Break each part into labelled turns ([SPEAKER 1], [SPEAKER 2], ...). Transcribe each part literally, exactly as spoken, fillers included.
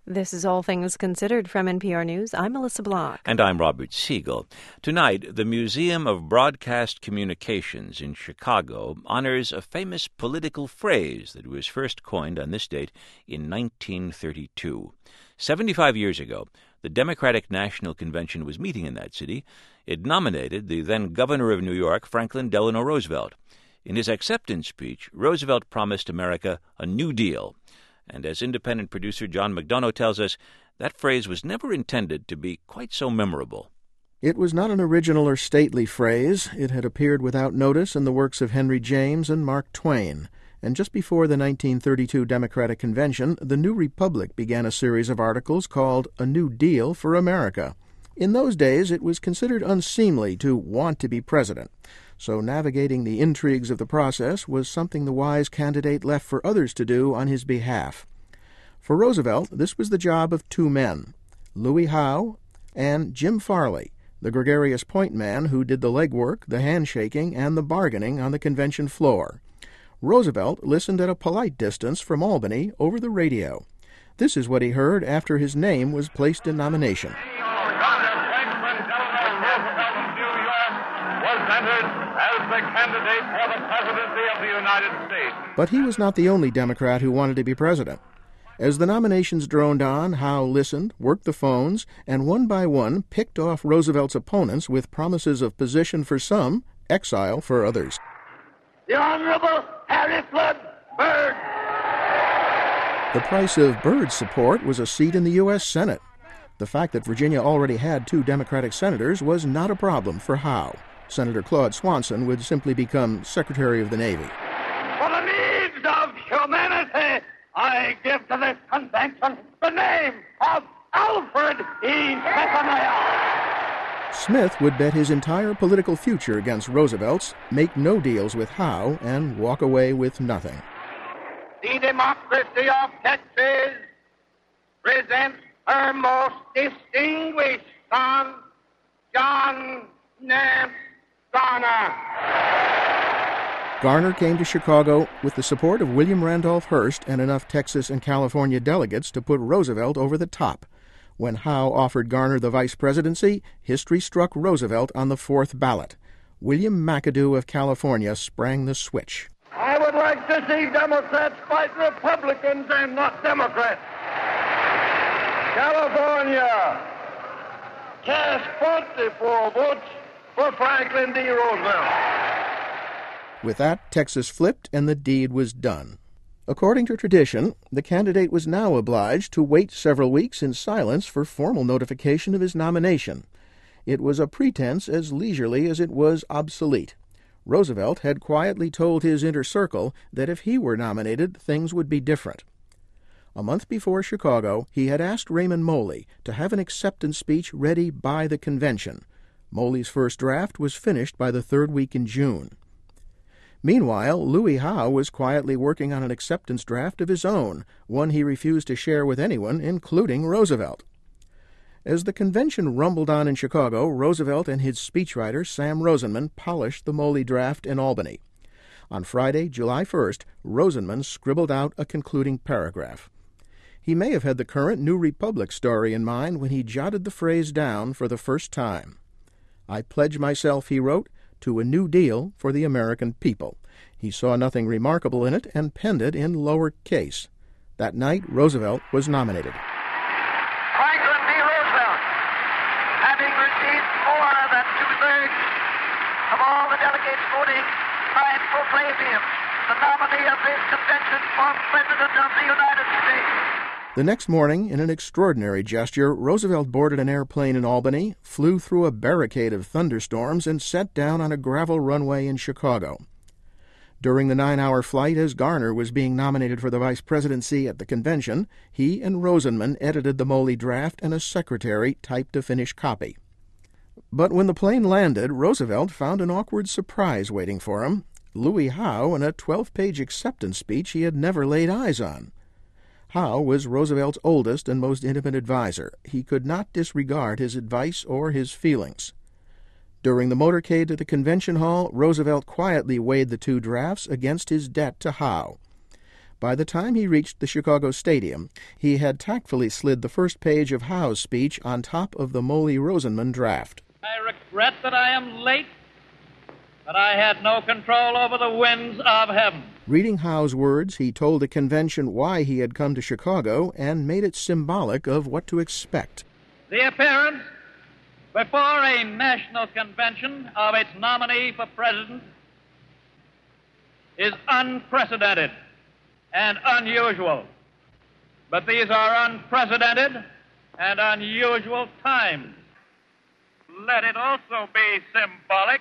[SPEAKER 1] This is All Things Considered from N P R News. I'm Melissa Block.
[SPEAKER 2] And I'm Robert Siegel. Tonight, the Museum of Broadcast Communications in Chicago honors a famous political phrase that was first coined on this date in nineteen thirty-two. Seventy-five years ago, the Democratic National Convention was meeting in that city. It nominated the then governor of New York, Franklin Delano Roosevelt. In his acceptance speech, Roosevelt promised America a New Deal. And as independent producer John McDonough tells us, that phrase was never intended to be quite so memorable.
[SPEAKER 3] It was not an original or stately phrase. It had appeared without notice in the works of Henry James and Mark Twain. And just before the nineteen thirty-two Democratic Convention, the New Republic began a series of articles called A New Deal for America. In those days, it was considered unseemly to want to be president. So navigating the intrigues of the process was something the wise candidate left for others to do on his behalf. For Roosevelt, this was the job of two men, Louis Howe and Jim Farley, the gregarious point man who did the legwork, the handshaking, and the bargaining on the convention floor. Roosevelt listened at a polite distance from Albany over the radio. This is what he heard after his name was placed in nomination.
[SPEAKER 4] As the candidate for the presidency of the United States.
[SPEAKER 3] But he was not the only Democrat who wanted to be president. As the nominations droned on, Howe listened, worked the phones, and one by one picked off Roosevelt's opponents with promises of position for some, exile for others.
[SPEAKER 4] The Honorable Harry Flood Byrd.
[SPEAKER 3] The price of Byrd's support was a seat in the U S Senate. The fact that Virginia already had two Democratic senators was not a problem for Howe. Senator Claude Swanson would simply become Secretary of the Navy.
[SPEAKER 4] For the needs of humanity, I give to this convention the name of Alfred E. Smith.
[SPEAKER 3] Smith would bet his entire political future against Roosevelt's, make no deals with Howe, and walk away with nothing.
[SPEAKER 4] The democracy of Texas presents her most distinguished son, John Nance Garner.
[SPEAKER 3] Garner came to Chicago with the support of William Randolph Hearst and enough Texas and California delegates to put Roosevelt over the top. When Howe offered Garner the vice presidency, history struck Roosevelt on the fourth ballot. William McAdoo of California sprang the switch.
[SPEAKER 4] I would like to see Democrats fight Republicans and not Democrats. California cast forty-four votes for Franklin D. Roosevelt.
[SPEAKER 3] With that, Texas flipped and the deed was done. According to tradition, the candidate was now obliged to wait several weeks in silence for formal notification of his nomination. It was a pretense as leisurely as it was obsolete. Roosevelt had quietly told his inner circle that if he were nominated, things would be different. A month before Chicago, he had asked Raymond Moley to have an acceptance speech ready by the convention. Moley's first draft was finished by the third week in June. Meanwhile, Louis Howe was quietly working on an acceptance draft of his own, one he refused to share with anyone, including Roosevelt. As the convention rumbled on in Chicago, Roosevelt and his speechwriter, Sam Rosenman, polished the Moley draft in Albany. On Friday, July first, Rosenman scribbled out a concluding paragraph. He may have had the current New Republic story in mind when he jotted the phrase down for the first time. I pledge myself, he wrote, to a new deal for the American people. He saw nothing remarkable in it and penned it in lower case. That night, Roosevelt was nominated.
[SPEAKER 4] Franklin D. Roosevelt, having received more than two-thirds of all the delegates voting, I proclaim him the nominee of this convention for President of the United States.
[SPEAKER 3] The next morning, in an extraordinary gesture, Roosevelt boarded an airplane in Albany, flew through a barricade of thunderstorms, and set down on a gravel runway in Chicago. During the nine-hour flight, as Garner was being nominated for the vice presidency at the convention, he and Rosenman edited the Moley draft, and a secretary typed a finished copy. But when the plane landed, Roosevelt found an awkward surprise waiting for him. Louis Howe and a twelve-page acceptance speech he had never laid eyes on. Howe was Roosevelt's oldest and most intimate adviser. He could not disregard his advice or his feelings. During the motorcade to the convention hall, Roosevelt quietly weighed the two drafts against his debt to Howe. By the time he reached the Chicago Stadium, he had tactfully slid the first page of Howe's speech on top of the Moley-Rosenman draft.
[SPEAKER 5] I regret that I am late, but I had no control over the winds of heaven.
[SPEAKER 3] Reading Howe's words, he told the convention why he had come to Chicago and made it symbolic of what to expect.
[SPEAKER 5] The appearance before a national convention of its nominee for president is unprecedented and unusual. But these are unprecedented and unusual times. Let it also be symbolic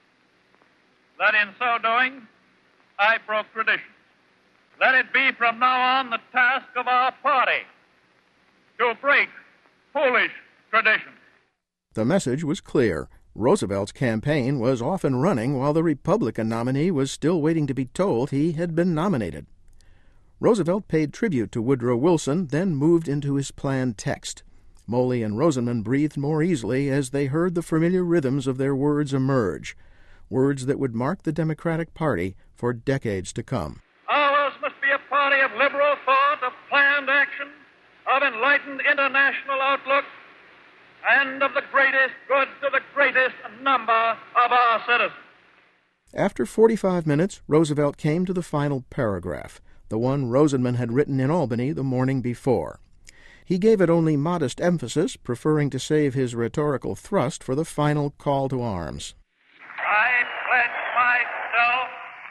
[SPEAKER 5] that in so doing, I broke tradition. Let it be from now on the task of our party to break foolish tradition.
[SPEAKER 3] The message was clear. Roosevelt's campaign was off and running while the Republican nominee was still waiting to be told he had been nominated. Roosevelt paid tribute to Woodrow Wilson, then moved into his planned text. Moley and Rosenman breathed more easily as they heard the familiar rhythms of their words emerge, words that would mark the Democratic Party for decades to come.
[SPEAKER 5] Ours must be a party of liberal thought, of planned action, of enlightened international outlook, and of the greatest good to the greatest number of our citizens.
[SPEAKER 3] After forty-five minutes, Roosevelt came to the final paragraph, the one Rosenman had written in Albany the morning before. He gave it only modest emphasis, preferring to save his rhetorical thrust for the final call to arms.
[SPEAKER 5] I pledge myself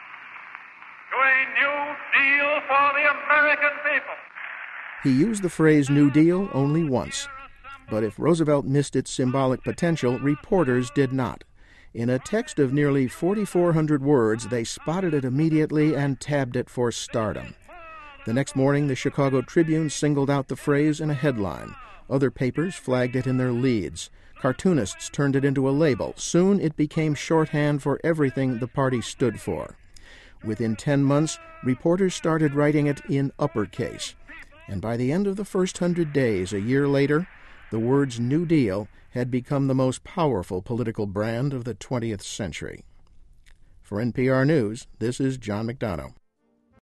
[SPEAKER 5] to a new deal for the American people.
[SPEAKER 3] He used the phrase New Deal only once. But if Roosevelt missed its symbolic potential, reporters did not. In a text of nearly forty-four hundred words, they spotted it immediately and tabbed it for stardom. The next morning, the Chicago Tribune singled out the phrase in a headline. Other papers flagged it in their leads. Cartoonists turned it into a label. Soon it became shorthand for everything the party stood for. Within ten months, reporters started writing it in uppercase. And by the end of the first hundred days, a year later, the words New Deal had become the most powerful political brand of the twentieth century. For N P R News, this is John McDonough.